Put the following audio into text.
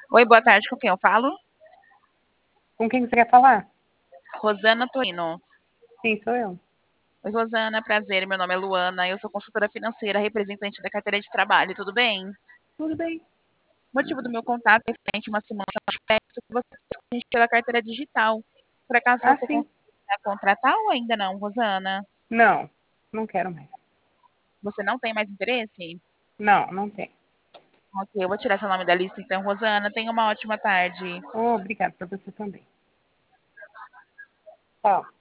Oi, boa tarde, com quem eu falo? Com quem você quer falar? Rosana Torino. Sim, sou eu. Oi, Rosana, prazer, meu nome é Luana, eu sou consultora financeira, representante da carteira de trabalho, tudo bem? Tudo bem. O motivo do meu contato é referente a uma simulação de crédito que você fez com a gente pela carteira digital. Por acaso Ah, você sim. conseguiu contratar ou ainda não, Rosana? Não, não quero mais. Você não tem mais interesse? Não, não tem. Ok, eu vou tirar seu nome da lista então, Rosana. Tenha uma ótima tarde. Oh, obrigada para você também. Tchau.